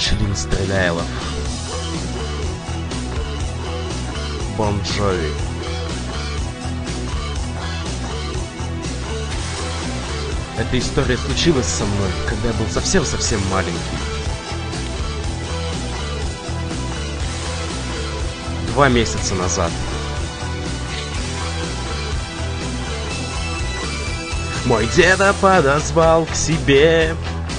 Член Стреляйлов. Бон Джови. Эта история случилась со мной, когда я был совсем-совсем маленький. 2 месяца назад. Мой деда подозвал к себе,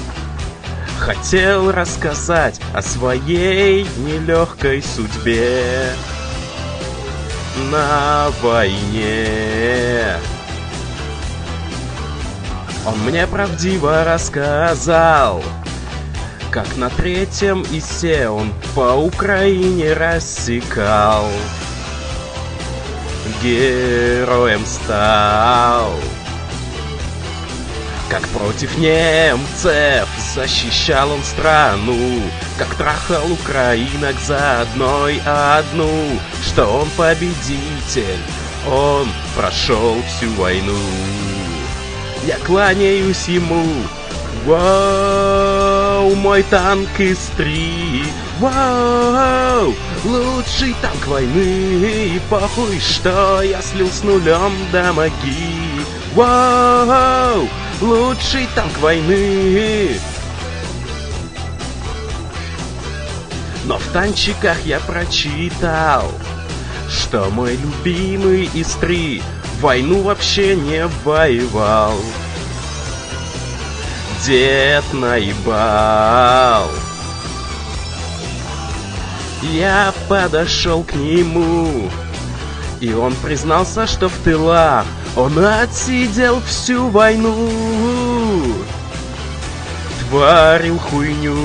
хотел рассказать о своей нелегкой судьбе на войне. Он мне правдиво рассказал, как на 3-м ИСе он по Украине рассекал, героем стал, как против немцев защищал он страну, как трахал украинок за одну, что он победитель, он прошел всю войну. Я кланяюсь ему, вау, мой танк С-3, вау, лучший танк войны, похуй, что я слил с нулем до моги, вау, лучший танк войны. Но в танчиках я прочитал, что мой любимый С-3 войну вообще не воевал. Дед наебал. Я подошел к нему, и он признался, что в тылах он отсидел всю войну, творил хуйню.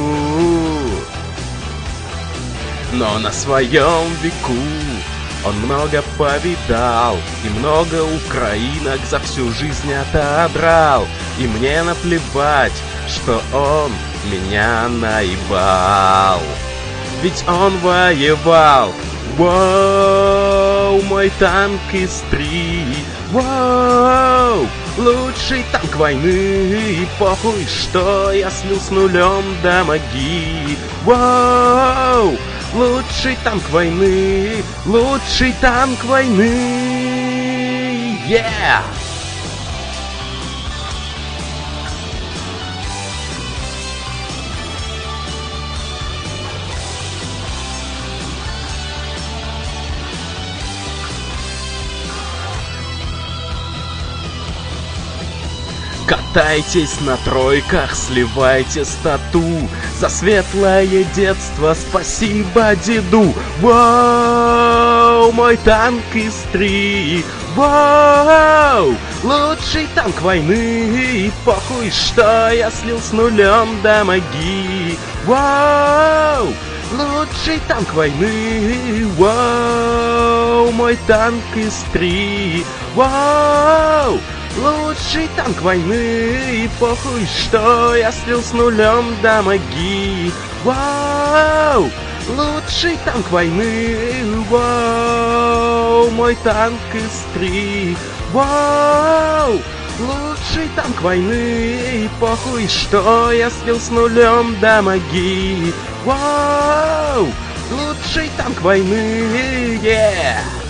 Но на своем веку он много повидал, и много украинок за всю жизнь отодрал. И мне наплевать, что он меня наебал, ведь он воевал. Воу, мой танк С-3, воу, лучший танк войны, и похуй, что я слил с нулем до моги. Воу, лучший танк войны, лучший танк войны, yeah! Катайтесь на тройках, сливайте стату за светлое детство, спасибо деду. Вау, мой танк С-3, вау, лучший танк войны, и похуй, что я слил с нулем до моги. Вау, лучший танк войны, вау, мой танк С-3, вау, лучший танк войны, и похуй, что я слил с нулем до моги. Вау, лучший танк войны, вау, мой танк С-3, вау, лучший танк войны, и похуй, что я слил с нулем до моги. Вау, лучший танк войны, yeah!